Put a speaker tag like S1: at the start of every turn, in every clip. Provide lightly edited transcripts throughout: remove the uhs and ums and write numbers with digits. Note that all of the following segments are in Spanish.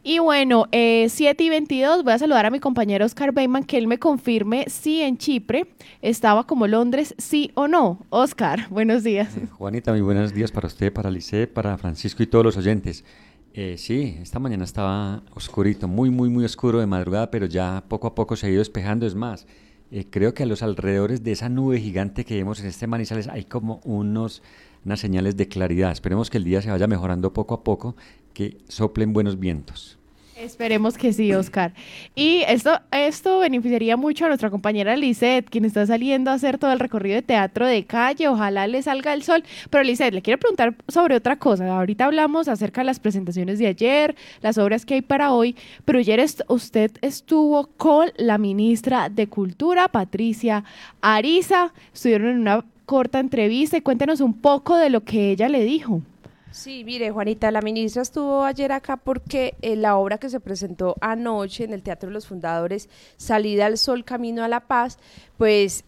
S1: Y bueno, 7:22, voy a saludar a mi compañero Oscar Beyman, que él me confirme si en Chipre estaba como Londres, sí o no. Oscar, buenos días.
S2: Juanita, muy buenos días para usted, para Lice, para Francisco y todos los oyentes. Sí, esta mañana estaba oscurito, muy oscuro de madrugada, pero ya poco a poco se ha ido despejando. Es más, creo que a los alrededores de esa nube gigante que vemos en este Manizales hay como unas señales de claridad. Esperemos que el día se vaya mejorando poco a poco, que soplen buenos vientos.
S1: Esperemos que sí, Oscar. Y esto beneficiaría mucho a nuestra compañera Lisette, quien está saliendo a hacer todo el recorrido de teatro de calle. Ojalá le salga el sol. Pero Lisette, le quiero preguntar sobre otra cosa. Ahorita hablamos acerca de las presentaciones de ayer, las obras que hay para hoy, pero ayer usted estuvo con la ministra de Cultura, Patricia Ariza. Estuvieron en una corta entrevista y cuéntenos un poco de lo que ella le dijo.
S3: Sí, mire, Juanita, la ministra estuvo ayer acá porque la obra que se presentó anoche en el Teatro de los Fundadores, Salida al Sol, Camino a la Paz, pues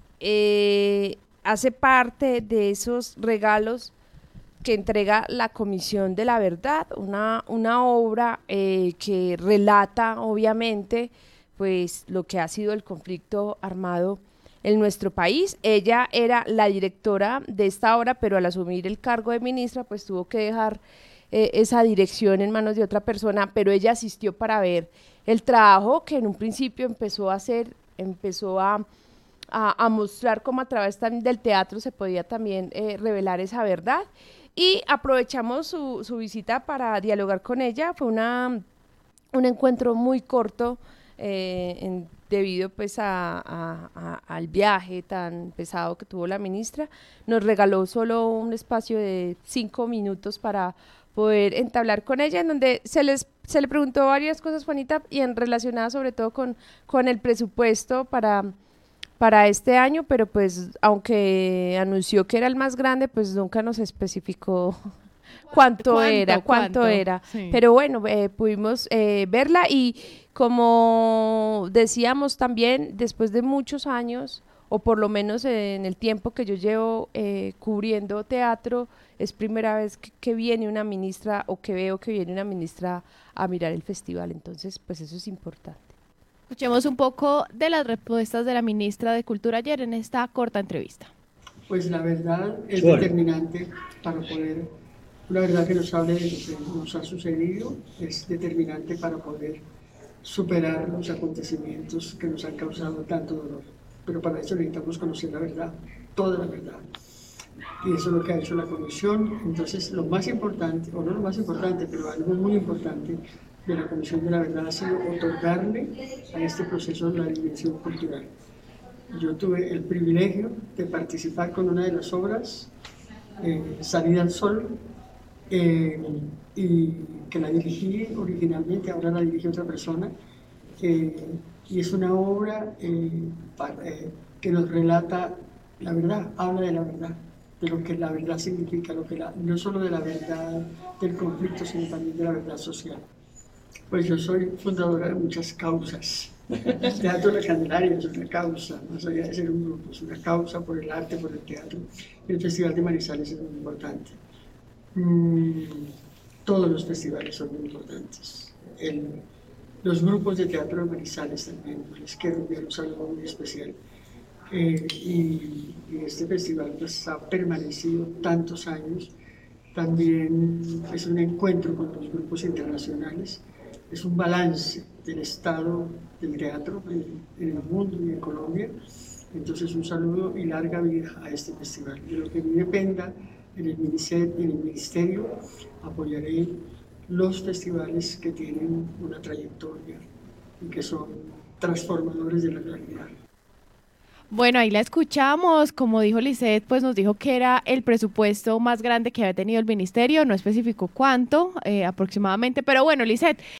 S3: hace parte de esos regalos que entrega la Comisión de la Verdad, una obra que relata, obviamente, pues lo que ha sido el conflicto armado en nuestro país. Ella era la directora de esta obra, pero al asumir el cargo de ministra, pues tuvo que dejar esa dirección en manos de otra persona, pero ella asistió para ver el trabajo que en un principio empezó a hacer, empezó a mostrar cómo a través también del teatro se podía también revelar esa verdad. Y aprovechamos su visita para dialogar con ella. Fue un encuentro muy corto, debido pues al viaje tan pesado que tuvo la ministra. Nos regaló solo un espacio de 5 minutos para poder entablar con ella, en donde se le preguntó varias cosas, Juanita, y relacionadas sobre todo con el presupuesto para este año, pero pues aunque anunció que era el más grande, pues nunca nos especificó cuánto era,
S1: Sí.
S3: pero bueno, pudimos verla, y como decíamos también, después de muchos años, o por lo menos en el tiempo que yo llevo cubriendo teatro, es primera vez que viene una ministra, o que veo que viene una ministra a mirar el festival, entonces pues eso es importante.
S1: Escuchemos un poco de las respuestas de la ministra de Cultura ayer en esta corta entrevista.
S4: Pues la verdad es determinante para poder, una verdad que nos hable de lo que nos ha sucedido, es determinante para poder superar los acontecimientos que nos han causado tanto dolor. Pero para eso necesitamos conocer la verdad, toda la verdad. Y eso es lo que ha hecho la Comisión. Entonces, lo más importante, o no lo más importante, pero algo muy importante de la Comisión de la Verdad ha sido otorgarle a este proceso la dimensión cultural. Yo tuve el privilegio de participar con una de las obras, Salida al Sol, y que la dirigí originalmente, ahora la dirige otra persona, y es una obra que nos relata la verdad, habla de la verdad, de lo que la verdad significa, no solo de la verdad del conflicto, sino también de la verdad social. Pues yo soy fundadora de muchas causas. El Teatro de la Candelaria es una causa, más allá de ser un grupo, es una causa por el arte, por el teatro. El Festival de Manizales es muy importante. Todos los festivales son muy importantes. Los grupos de teatro de Manizales también, les quiero enviar un saludo muy especial. Y este festival pues, ha permanecido tantos años. También es un encuentro con los grupos internacionales, es un balance del estado del teatro en el mundo y en Colombia. Entonces un saludo y larga vida a este festival. De lo que me dependa en el ministerio apoyaré los festivales que tienen una trayectoria y que son transformadores de la realidad.
S1: Bueno, ahí la escuchamos, como dijo Lisette, pues nos dijo que era el presupuesto más grande que había tenido el ministerio, no especificó cuánto aproximadamente, pero bueno, Lisette,